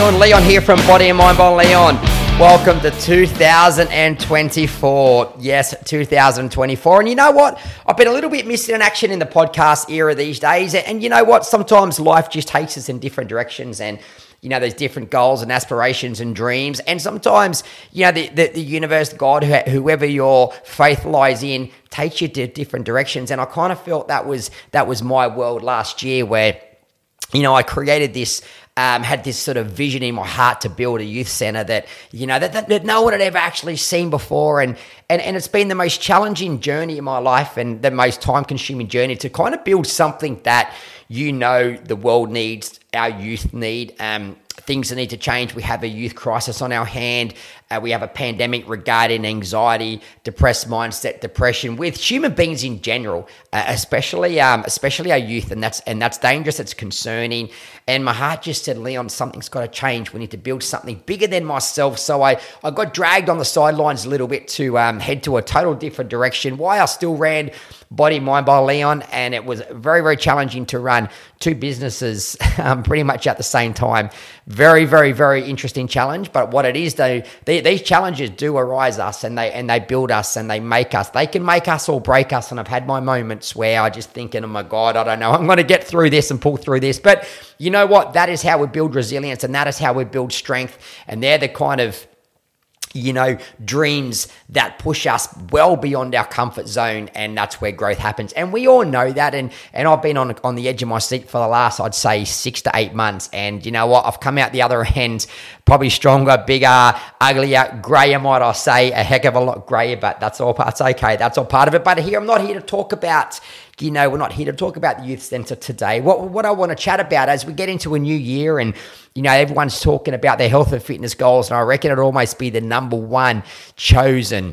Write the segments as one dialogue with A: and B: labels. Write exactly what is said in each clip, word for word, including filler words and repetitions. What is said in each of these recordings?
A: afternoon. Leon here from Body and Mind by Leon. Welcome to two thousand twenty-four. Yes, two thousand twenty-four. And you know what? I've been a little bit missing in action in the podcast era these days. And you know what? Sometimes life just takes us in different directions, and you know, there's different goals and aspirations and dreams. And sometimes, you know, the, the, the universe, God, whoever your faith lies in, takes you to different directions. And I kind of felt that was that was my world last year, where, you know, I created this, um, had this sort of vision in my heart to build a youth center that, you know, that, that, that no one had ever actually seen before. And, and, and it's been the most challenging journey in my life and the most time-consuming journey to kind of build something that, you know, the world needs, our youth need, um, things that need to change. We have a youth crisis on our hand. Uh, we have a pandemic regarding anxiety, depressed mindset, depression with human beings in general, uh, especially um, especially our youth, and that's and that's dangerous. It's concerning. And my heart just said, Leon, something's got to change. We need to build something bigger than myself. So I, I got dragged on the sidelines a little bit to um, head to a total different direction. Why I still ran Body Mind by Leon, and it was very, very challenging to run two businesses um, pretty much at the same time. Very, very, very interesting challenge. But what it is, though, they, these challenges do arise us, and they and they build us, and they make us. They can make us or break us. And I've had my moments where I just thinking, oh my God, I don't know, I'm going to get through this and pull through this. But you know what? That is how we build resilience, and that is how we build strength. And they're the kind of, you know, dreams that push us well beyond our comfort zone, and that's where growth happens. And we all know that, and and I've been on on the edge of my seat for the last, I'd say, six to eight months, and you know what, I've come out the other end probably stronger, bigger, uglier, grayer, might I say, a heck of a lot grayer, but that's all, that's okay, that's all part of it. But here, I'm not here to talk about, you know, we're not here to talk about the youth center today. What what I want to chat about as we get into a new year, and you know, everyone's talking about their health and fitness goals, and I reckon it'll almost be the number one chosen,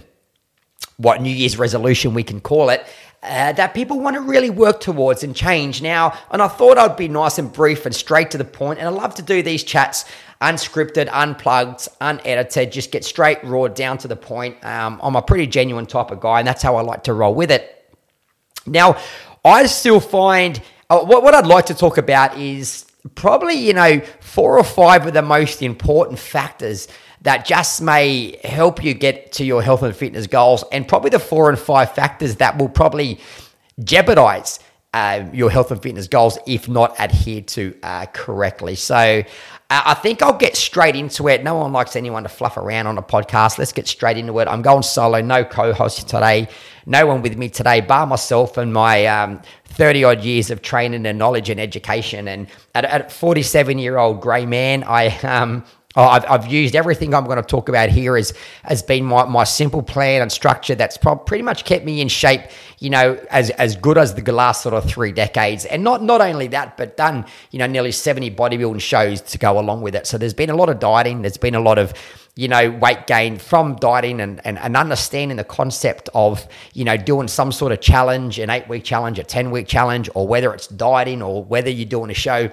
A: what New Year's resolution we can call it, uh, that people want to really work towards and change now. And I thought I'd be nice and brief and straight to the point, and I love to do these chats unscripted, unplugged, unedited, just get straight, raw, down to the point. Um, I'm a pretty genuine type of guy, and that's how I like to roll with it. Now, I still find, uh, what, what I'd like to talk about is probably, you know, four or five of the most important factors that just may help you get to your health and fitness goals, and probably the four and five factors that will probably jeopardize uh, your health and fitness goals if not adhered to uh, correctly. So uh, I think I'll get straight into it. No one likes anyone to fluff around on a podcast. Let's get straight into it. I'm going solo, no co-host today. No one with me today, bar myself and my um, thirty odd years of training and knowledge and education. And at, at forty-seven year old grey man, I, um, oh, I've, I've used everything I'm going to talk about here as has been my, my simple plan and structure that's pro- pretty much kept me in shape, you know, as, as good as the last sort of three decades. And not, not only that, but done, you know, nearly seventy bodybuilding shows to go along with it. So there's been a lot of dieting. There's been a lot of, you know, weight gain from dieting, and, and, and understanding the concept of, you know, doing some sort of challenge, an eight week challenge, a ten week challenge, or whether it's dieting or whether you're doing a show.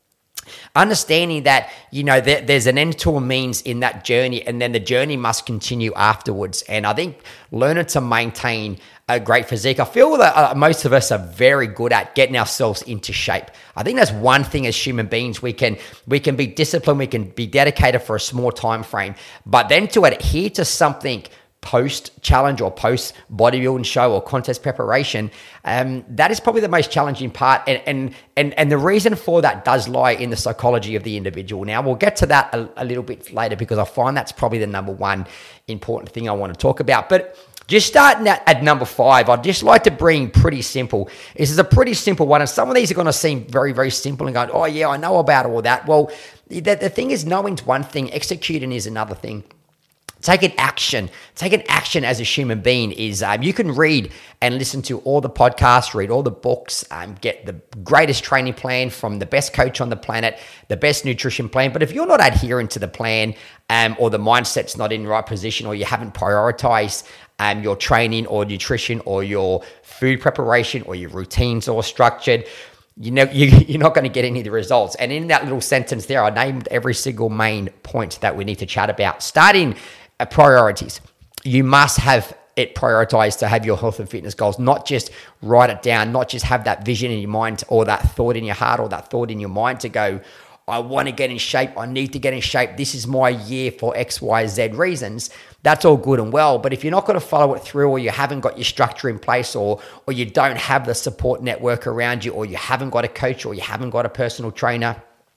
A: Understanding that, you know, there, there's an end to a means in that journey, and then the journey must continue afterwards. And I think learning to maintain a great physique, I feel that uh, most of us are very good at getting ourselves into shape. I think that's one thing as human beings. We can we can be disciplined, we can be dedicated for a small time frame, but then to adhere to something post challenge or post bodybuilding show or contest preparation, um, that is probably the most challenging part. And, and and and the reason for that does lie in the psychology of the individual. Now, we'll get to that a, a little bit later, because I find that's probably the number one important thing I want to talk about. But just starting at, at number five, I'd just like to bring pretty simple. This is a pretty simple one, and some of these are going to seem very, very simple and going, oh yeah, I know about all that. Well, the, the thing is, knowing's one thing, executing is another thing. Taking action, taking action as a human being is, um, you can read and listen to all the podcasts, read all the books, um, get the greatest training plan from the best coach on the planet, the best nutrition plan. But if you're not adhering to the plan, um, or the mindset's not in the right position, or you haven't prioritized um, your training or nutrition or your food preparation or your routines all structured, you know, you, you're not going to get any of the results. And in that little sentence there, I named every single main point that we need to chat about. Starting uh, priorities. You must have it prioritized to have your health and fitness goals, not just write it down, not just have that vision in your mind or that thought in your heart or that thought in your mind to go, I want to get in shape. I need to get in shape. This is my year for X, Y, Z reasons. That's all good and well. But if you're not going to follow it through, or you haven't got your structure in place, or or you don't have the support network around you, or you haven't got a coach, or you haven't got a personal trainer,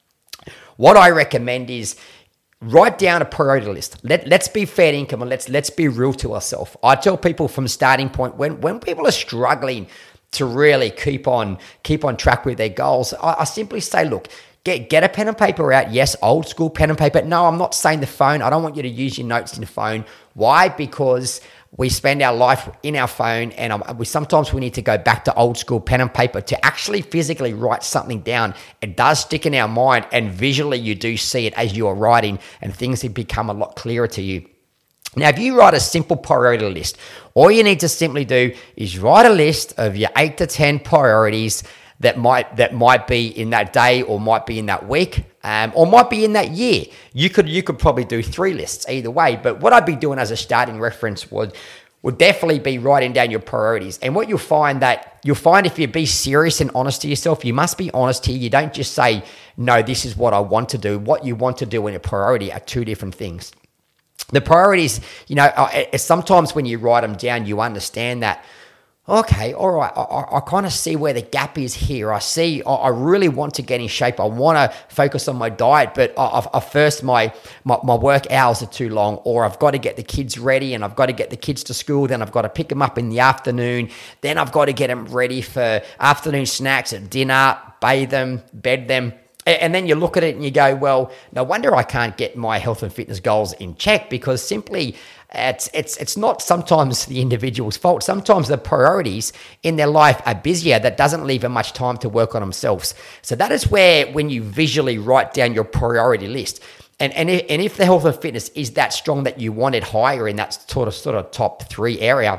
A: what I recommend is write down a priority list. Let, let's be fair income, and let's let's be real to ourselves. I tell people from starting point, when when people are struggling to really keep on keep on track with their goals, I, I simply say, look, get get a pen and paper out. Yes, old school pen and paper. No, I'm not saying the phone. I don't want you to use your notes in the phone. Why? Because we spend our life in our phone, and um, we sometimes we need to go back to old school pen and paper to actually physically write something down. It does stick in our mind, and visually you do see it as you are writing, and things have become a lot clearer to you. Now, if you write a simple priority list, all you need to simply do is write a list of your eight to ten priorities that might that might be in that day, or might be in that week, um, or might be in that year. You could you could probably do three lists either way. But what I'd be doing as a starting reference would would definitely be writing down your priorities. And what you'll find that you'll find if you be serious and honest to yourself, you must be honest here. You don't just say, no, this is what I want to do. What you want to do and your priority are two different things. The priorities, you know, sometimes when you write them down, you understand that, okay, all right, I, I, I kind of see where the gap is here. I see, I, I really want to get in shape. I want to focus on my diet, but I, I, I first my, my my work hours are too long, or I've got to get the kids ready, and I've got to get the kids to school. Then I've got to pick them up in the afternoon. Then I've got to get them ready for afternoon snacks at dinner, bathe them, bed them. And then you look at it and you go, well, no wonder I can't get my health and fitness goals in check, because simply it's it's it's not sometimes the individual's fault. Sometimes the priorities in their life are busier. That doesn't leave them much time to work on themselves. So that is where, when you visually write down your priority list, and and if, and if the health and fitness is that strong that you want it higher in that sort of sort of top three area,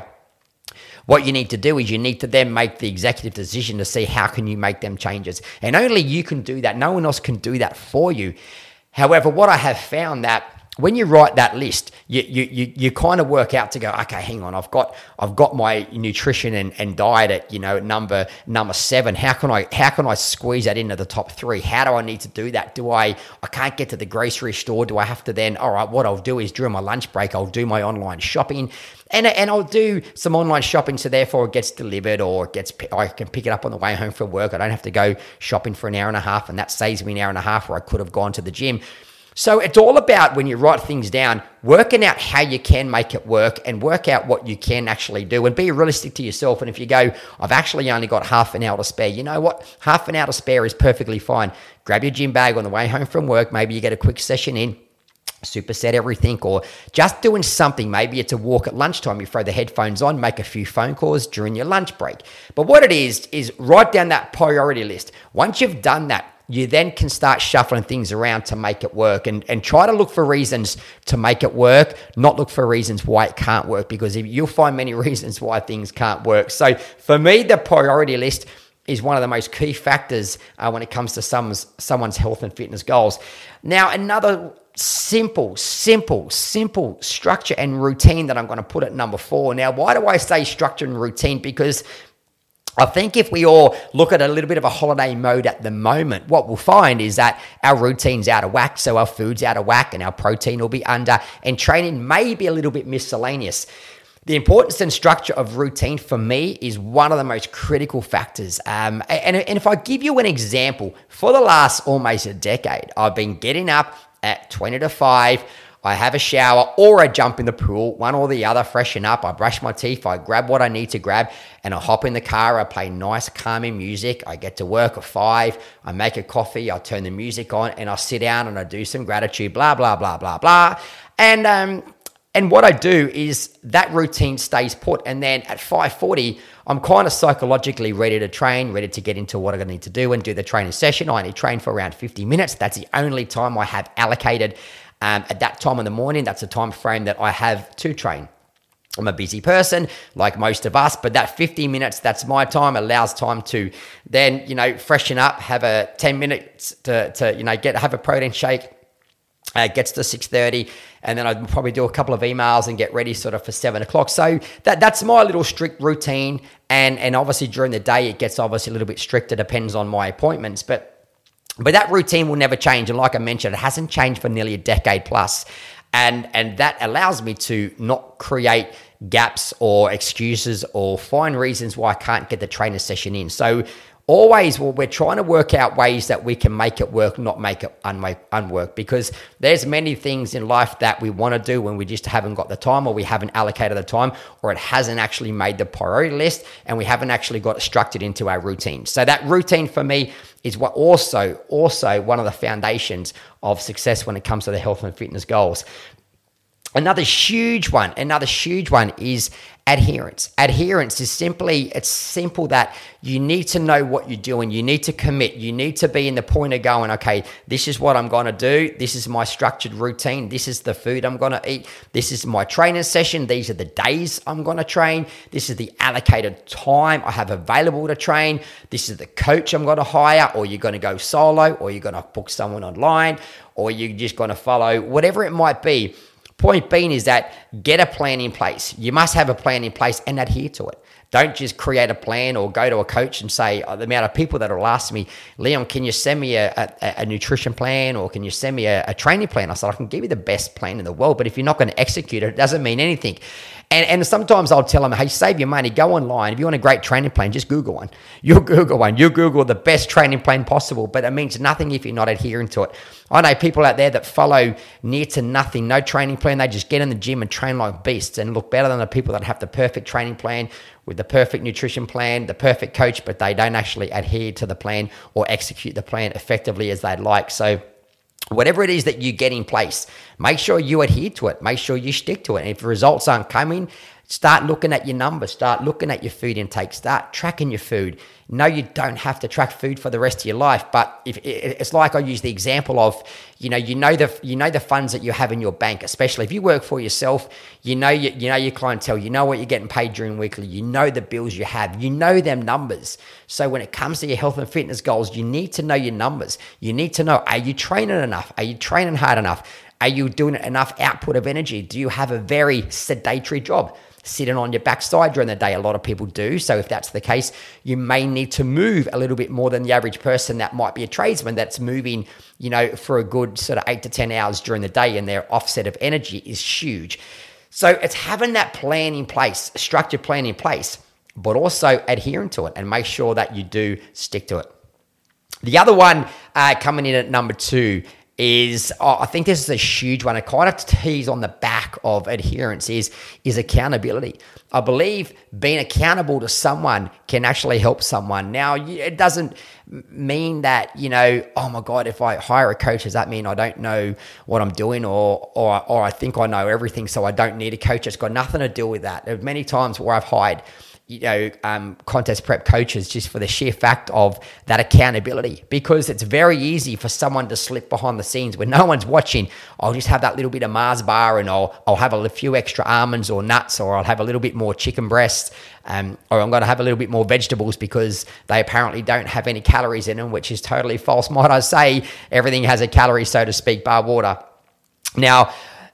A: what you need to do is you need to then make the executive decision to see how can you make them changes. And only you can do that. No one else can do that for you. However, what I have found that when you write that list, you you you, you kind of work out to go, okay, hang on, I've got I've got my nutrition and, and diet at, you know, number number seven. How can I how can I squeeze that into the top three? How do I need to do that? Do I I can't get to the grocery store? Do I have to then, all right, what I'll do is during my lunch break, I'll do my online shopping. And, and I'll do some online shopping, so therefore it gets delivered, or it gets I can pick it up on the way home from work. I don't have to go shopping for an hour and a half, and that saves me an hour and a half where I could have gone to the gym. So it's all about, when you write things down, working out how you can make it work, and work out what you can actually do, and be realistic to yourself. And if you go, I've actually only got half an hour to spare, you know what? Half an hour to spare is perfectly fine. Grab your gym bag on the way home from work. Maybe you get a quick session in, superset everything, or just doing something. Maybe it's a walk at lunchtime. You throw the headphones on, make a few phone calls during your lunch break. But what it is, is write down that priority list. Once you've done that, you then can start shuffling things around to make it work, and, and try to look for reasons to make it work, not look for reasons why it can't work, because if you'll find many reasons why things can't work. So for me, the priority list is one of the most key factors uh, when it comes to someone's, someone's health and fitness goals. Now, another simple, simple, simple structure and routine that I'm going to put at number four. Now, why do I say structure and routine? Because I think if we all look at a little bit of a holiday mode at the moment, what we'll find is that our routine's out of whack, so our food's out of whack, and our protein will be under, and training may be a little bit miscellaneous. The importance and structure of routine for me is one of the most critical factors. Um, and, and if I give you an example, for the last almost a decade, I've been getting up at twenty to five, I have a shower, or I jump in the pool, one or the other, freshen up, I brush my teeth, I grab what I need to grab, and I hop in the car, I play nice, calming music, I get to work at five, I make a coffee, I turn the music on, and I sit down and I do some gratitude, blah, blah, blah, blah, blah. And um, and what I do is that routine stays put, and then at five forty, I'm kind of psychologically ready to train, ready to get into what I need to do and do the training session. I only train for around fifty minutes. That's the only time I have allocated. Um, at that time in the morning, that's the time frame that I have to train. I'm a busy person, like most of us, but that fifty minutes, that's my time, allows time to then, you know, freshen up, have a ten minutes to, to you know, get have a protein shake. Uh, gets to six thirty, and then I'd probably do a couple of emails and get ready sort of for seven o'clock. So that that's my little strict routine. And, and obviously during the day, it gets obviously a little bit stricter, depends on my appointments. But But that routine will never change. And like I mentioned, it hasn't changed for nearly a decade plus. And, and that allows me to not create gaps or excuses or find reasons why I can't get the trainer session in. So always, well, we're trying to work out ways that we can make it work, not make it unwork, unwork because there's many things in life that we want to do when we just haven't got the time, or we haven't allocated the time, or it hasn't actually made the priority list, and we haven't actually got it structured into our routine. So that routine for me is what also, also one of the foundations of success when it comes to the health and fitness goals. Another huge one, another huge one is adherence. Adherence is simply, it's simple that you need to know what you're doing. You need to commit. You need to be in the point of going, okay, this is what I'm going to do. This is my structured routine. This is the food I'm going to eat. This is my training session. These are the days I'm going to train. This is the allocated time I have available to train. This is the coach I'm going to hire, or you're going to go solo, or you're going to book someone online, or you're just going to follow, whatever it might be. Point being is that get a plan in place. You must have a plan in place and adhere to it. Don't just create a plan or go to a coach and say, oh, the amount of people that will ask me, Leon, can you send me a, a, a nutrition plan, or can you send me a, a training plan? I said, I can give you the best plan in the world, but if you're not going to execute it, it doesn't mean anything. And, and sometimes I'll tell them, hey, save your money, go online. If you want a great training plan, just Google one. You'll Google one. You Google the best training plan possible, but it means nothing if you're not adhering to it. I know people out there that follow near to nothing, no training plan. They just get in the gym and train like beasts and look better than the people that have the perfect training plan with the perfect nutrition plan, the perfect coach, but they don't actually adhere to the plan or execute the plan effectively as they'd like. So whatever it is that you get in place, make sure you adhere to it. Make sure you stick to it. And if the results aren't coming, start looking at your numbers. Start looking at your food intake. Start tracking your food. No, you don't have to track food for the rest of your life, but if it's like I use the example of, you know, you know the you know the funds that you have in your bank, especially if you work for yourself. You know you, you know your clientele. You know what you're getting paid during weekly. You know the bills you have. You know them numbers. So when it comes to your health and fitness goals, you need to know your numbers. You need to know: are you training enough? Are you training hard enough? Are you doing enough output of energy? Do you have a very sedentary job? Sitting on your backside during the day, a lot of people do. So if that's the case, you may need to move a little bit more than the average person that might be a tradesman that's moving, you know, for a good sort of eight to ten hours during the day, and their offset of energy is huge. So it's having that plan in place, a structured plan in place, but also adhering to it and make sure that you do stick to it. The other one uh, coming in at number two is, oh, I think this is a huge one. It kind of tees on the back of adherence is, is accountability. I believe being accountable to someone can actually help someone. Now, it doesn't mean that, you know, oh my God, if I hire a coach, does that mean I don't know what I'm doing, or or or I think I know everything, so I don't need a coach? It's got nothing to do with that. There are many times where I've hired you know, um, contest prep coaches just for the sheer fact of that accountability, because it's very easy for someone to slip behind the scenes when no one's watching. I'll just have that little bit of Mars bar, and I'll I'll have a few extra almonds or nuts, or I'll have a little bit more chicken breast, um, or I'm going to have a little bit more vegetables because they apparently don't have any calories in them, which is totally false. Might I say, everything has a calorie, so to speak, bar water. Now,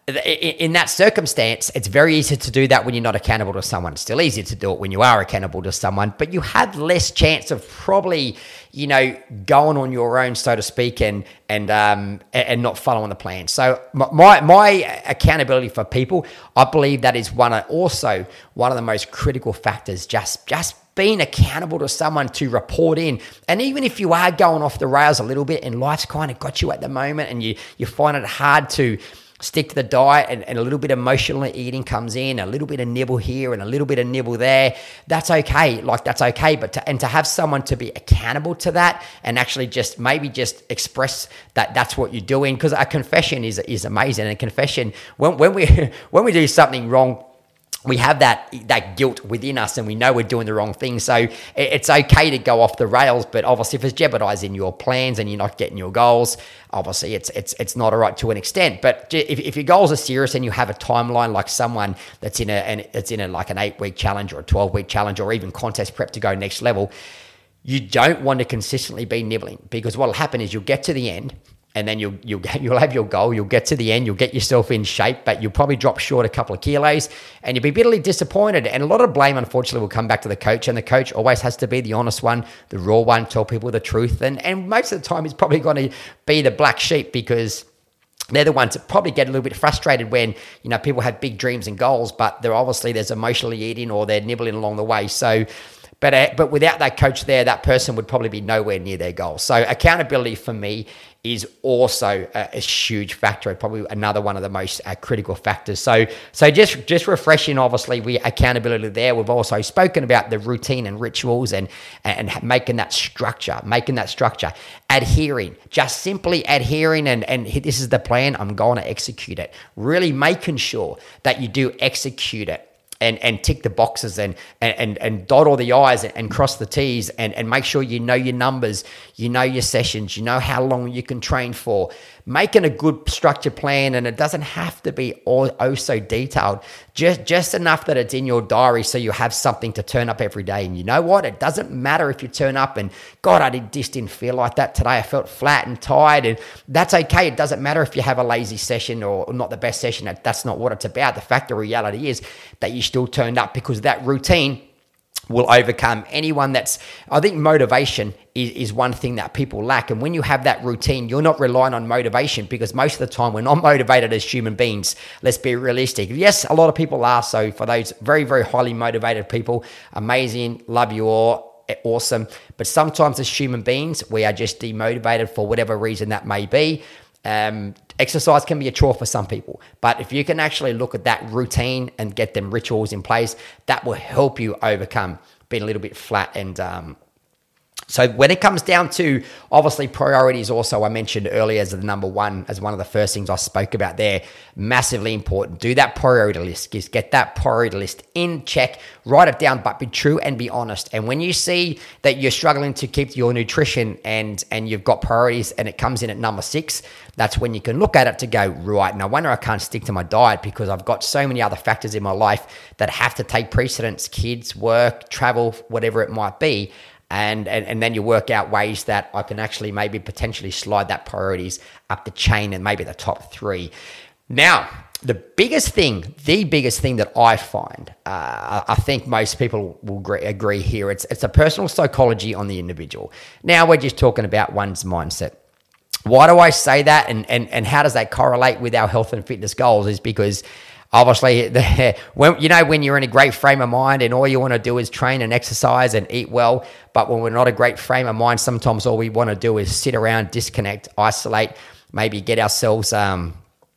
A: in that circumstance, it's very easy to do that when you're not accountable to someone. It's still easier to do it when you are accountable to someone, but you have less chance of probably, you know, going on your own, so to speak, and and um and not following the plan. So my my accountability for people, I believe that is one of, also one of the most critical factors. Just just being accountable to someone to report in. And even if you are going off the rails a little bit and life's kind of got you at the moment, and you you find it hard to stick to the diet, and, and a little bit of emotional eating comes in, a little bit of nibble here and a little bit of nibble there, that's okay. Like, that's okay. But to, and to have someone to be accountable to that and actually just maybe just express that that's what you're doing, because a confession is is amazing. And a confession, when when we when we do something wrong, we have that that guilt within us, and we know we're doing the wrong thing. So it's okay to go off the rails, but obviously if it's jeopardizing your plans and you're not getting your goals, obviously it's it's it's not all right to an extent. But if, if your goals are serious and you have a timeline, like someone that's in a and it's in a like an eight week challenge or a twelve week challenge or even contest prep to go next level, you don't want to consistently be nibbling, because what will happen is you'll get to the end and then you'll, you'll, you'll have your goal, you'll get to the end, you'll get yourself in shape, but you'll probably drop short a couple of kilos and you'll be bitterly disappointed. And a lot of blame, unfortunately, will come back to the coach, and the coach always has to be the honest one, the raw one, tell people the truth. And, and most of the time, he's probably going to be the black sheep, because they're the ones that probably get a little bit frustrated when, you know, people have big dreams and goals, but they're obviously, there's emotionally eating or they're nibbling along the way. So, But uh, but without that coach there, that person would probably be nowhere near their goal. So accountability for me is also a, a huge factor, probably another one of the most uh, critical factors. So so just just refreshing, obviously, we accountability there. We've also spoken about the routine and rituals and and making that structure, making that structure, adhering, just simply adhering, and and this is the plan, I'm going to execute it. Really making sure that you do execute it. And, and tick the boxes and, and, and dot all the I's and cross the T's, and, and make sure you know your numbers, you know your sessions, you know how long you can train for. Making a good structured plan, and it doesn't have to be all oh so detailed, just, just enough that it's in your diary so you have something to turn up every day. And you know what? It doesn't matter if you turn up and, God, I did, just didn't feel like that today. I felt flat and tired, and that's okay. It doesn't matter if you have a lazy session or not the best session. That's not what it's about. The fact of reality is that you still turned up, because that routine will overcome anyone that's, I think motivation is, is one thing that people lack. And when you have that routine, you're not relying on motivation, because most of the time we're not motivated as human beings. Let's be realistic. Yes, a lot of people are. So for those very, very highly motivated people, amazing, love you all, awesome. But sometimes as human beings, we are just demotivated for whatever reason that may be. Um, exercise can be a chore for some people, but if you can actually look at that routine and get them rituals in place, that will help you overcome being a little bit flat. And um, so when it comes down to, obviously, priorities also, I mentioned earlier as the number one, as one of the first things I spoke about there, massively important. Do that priority list. Just get that priority list in check, write it down, but be true and be honest. And when you see that you're struggling to keep your nutrition and, and you've got priorities and it comes in at number six, that's when you can look at it to go, right, no wonder I can't stick to my diet, because I've got so many other factors in my life that have to take precedence: kids, work, travel, whatever it might be. And, and and then you work out ways that I can actually maybe potentially slide that priorities up the chain and maybe the top three. Now, the biggest thing, the biggest thing that I find, uh, I think most people will agree, agree here, it's it's a personal psychology on the individual. Now we're just talking about one's mindset. Why do I say that, and, and, and how does that correlate with our health and fitness goals? Is because obviously, the, when, you know, when you're in a great frame of mind and all you want to do is train and exercise and eat well, but when we're not a great frame of mind, sometimes all we want to do is sit around, disconnect, isolate, maybe get ourselves, um,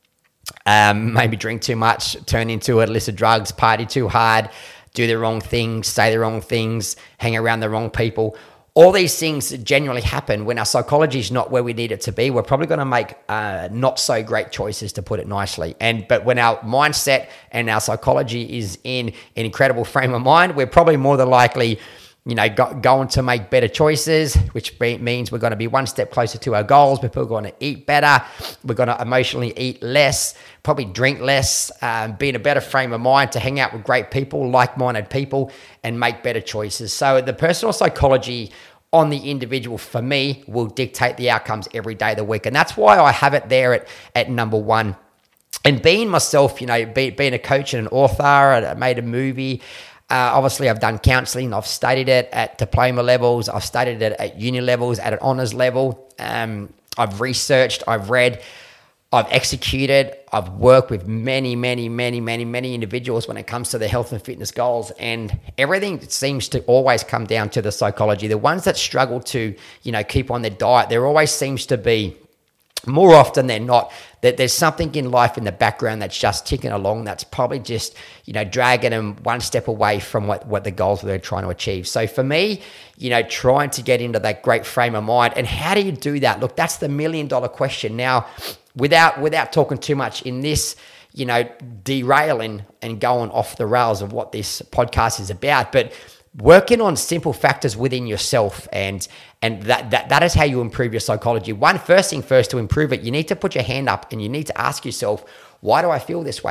A: um, maybe drink too much, turn into illicit drugs, party too hard, do the wrong things, say the wrong things, hang around the wrong people. All these things generally happen when our psychology is not where we need it to be. We're probably going to make uh, not so great choices, to put it nicely. And but when our mindset and our psychology is in an incredible frame of mind, we're probably more than likely, you know, go, going to make better choices, which be, means we're going to be one step closer to our goals. We're going to eat better. We're going to emotionally eat less, probably drink less, um, be in a better frame of mind to hang out with great people, like-minded people, and make better choices. So the personal psychology on the individual, for me, will dictate the outcomes every day of the week. And that's why I have it there at, at number one. And being myself, you know, be, being a coach and an author, I made a movie. Uh, obviously, I've done counselling. I've studied it at diploma levels. I've studied it at uni levels, at an honours level. Um, I've researched. I've read. I've executed. I've worked with many, many, many, many, many individuals when it comes to their health and fitness goals. And everything seems to always come down to the psychology. The ones that struggle to, you know, keep on their diet, there always seems to be, more often than not, that there's something in life in the background that's just ticking along, that's probably just, you know, dragging them one step away from what, what the goals they're trying to achieve. So for me, you know, trying to get into that great frame of mind. And how do you do that? Look, that's the million dollar question. Now, without without talking too much in this, you know, derailing and going off the rails of what this podcast is about, but working on simple factors within yourself, and and that, that that is how you improve your psychology. One, first thing first, to improve it, you need to put your hand up and you need to ask yourself, why do I feel this way?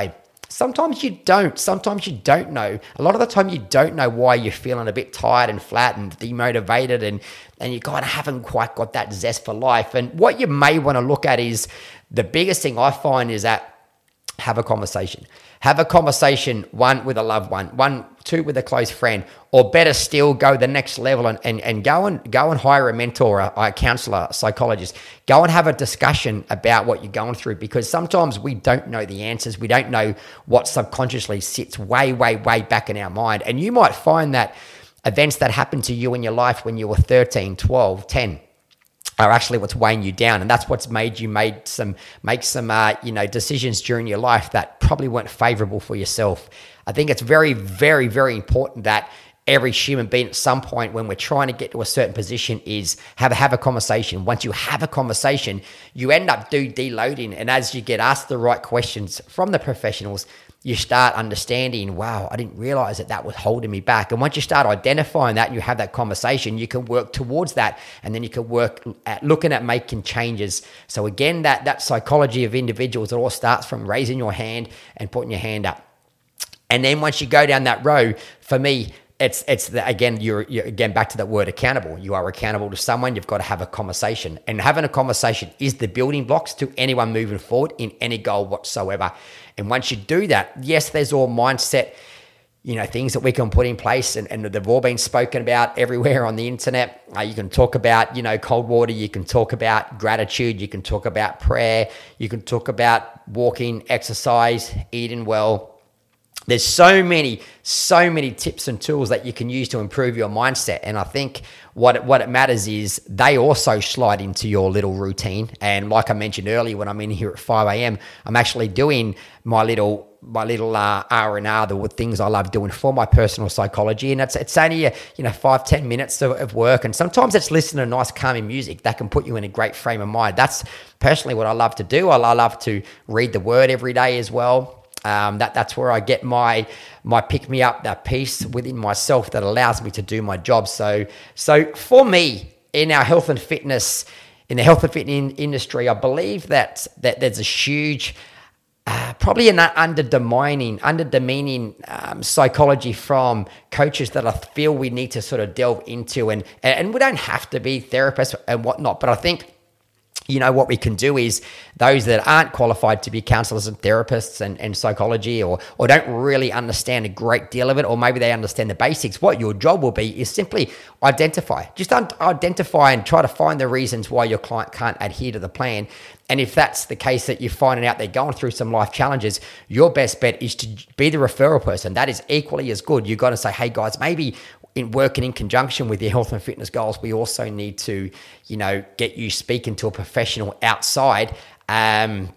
A: Sometimes you don't. Sometimes you don't know. A lot of the time you don't know why you're feeling a bit tired and flat and demotivated and, and you kind of haven't quite got that zest for life. And what you may want to look at is the biggest thing I find is that have a conversation. Have a conversation, one with a loved one, one, two with a close friend, or better still, go the next level and, and, and go and go and hire a mentor, a, a counselor, a psychologist. Go and have a discussion about what you're going through, because sometimes we don't know the answers. We don't know what subconsciously sits way, way, way back in our mind. And you might find that events that happened to you in your life when you were thirteen, twelve, ten, are actually what's weighing you down, and that's what's made you made some make some uh, you know decisions during your life that probably weren't favorable for yourself. I think it's very, very, very important that every human being at some point when we're trying to get to a certain position is have have a conversation. Once you have a conversation, you end up do deloading, and as you get asked the right questions from the professionals, you start understanding, wow, I didn't realize that that was holding me back. And once you start identifying that and you have that conversation, you can work towards that. And then you can work at looking at making changes. So again, that, that psychology of individuals, it all starts from raising your hand and putting your hand up. And then once you go down that road, for me, It's it's the, again you're, you're again back to that word accountable. You are accountable to someone. You've got to have a conversation, and having a conversation is the building blocks to anyone moving forward in any goal whatsoever. And once you do that, yes, there's all mindset, you know, things that we can put in place, and, and they've all been spoken about everywhere on the internet. Uh, you can talk about, you know, cold water. You can talk about gratitude. You can talk about prayer. You can talk about walking, exercise, eating well. There's so many, so many tips and tools that you can use to improve your mindset. And I think what it, what it matters is they also slide into your little routine. And like I mentioned earlier, when I'm in here at five a.m., I'm actually doing my little my little uh, R and R, the things I love doing for my personal psychology. And it's it's only, a, you know, five, ten minutes of, of work. And sometimes it's listening to nice, calming music that can put you in a great frame of mind. That's personally what I love to do. I, I love to read the word every day as well. Um, that that's where I get my my pick me up, that peace within myself that allows me to do my job. So so for me, in our health and fitness, in the health and fitness industry, I believe that that there's a huge, uh, probably an under demeaning, under demeaning um, psychology from coaches that I feel we need to sort of delve into, and and we don't have to be therapists and whatnot, but I think, you know, what we can do is those that aren't qualified to be counselors and therapists and, and psychology, or or don't really understand a great deal of it, or maybe they understand the basics, what your job will be is simply identify. Just un- identify and try to find the reasons why your client can't adhere to the plan. And if that's the case, that you're finding out they're going through some life challenges, your best bet is to be the referral person. That is equally as good. You've got to say, hey guys, maybe in working in conjunction with your health and fitness goals, we also need to, you know, get you speaking to a professional outside um,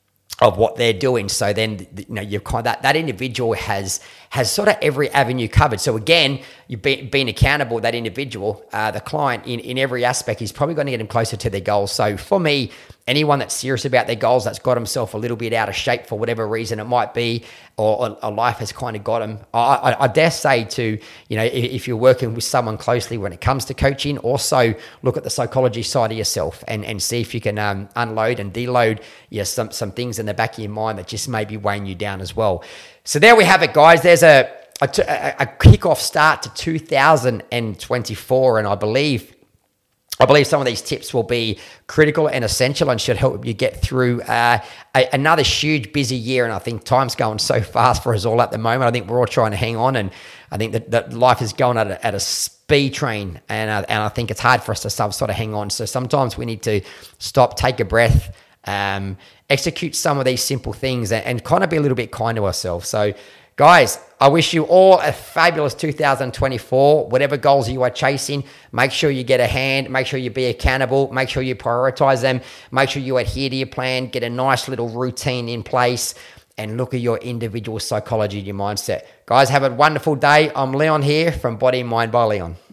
A: of what they're doing. So then, you know, you've kind of, that, that individual has has sort of every avenue covered. So again, you've been, being accountable, that individual, uh, the client in, in every aspect is probably going to get them closer to their goals. So for me, anyone that's serious about their goals, that's got himself a little bit out of shape for whatever reason it might be, or a life has kind of got him, I, I, I dare say to, you know, if, if you're working with someone closely when it comes to coaching, also look at the psychology side of yourself and, and see if you can um, unload and deload, you know, some, some things in the back of your mind that just may be weighing you down as well. So there we have it, guys. There's a, a, a kickoff start to two thousand twenty-four, and I believe I believe some of these tips will be critical and essential and should help you get through uh, a, another huge busy year. And I think time's going so fast for us all at the moment. I think we're all trying to hang on, and I think that, that life is going at a, at a speed train, and uh, and I think it's hard for us to some sort of hang on. So sometimes we need to stop, take a breath, um, execute some of these simple things, and, and kind of be a little bit kind to ourselves. So guys, I wish you all a fabulous two thousand twenty-four. Whatever goals you are chasing, make sure you get a hand, make sure you be accountable, make sure you prioritize them, make sure you adhere to your plan, get a nice little routine in place, and look at your individual psychology and your mindset. Guys, have a wonderful day. I'm Leon here from Body and Mind by Leon.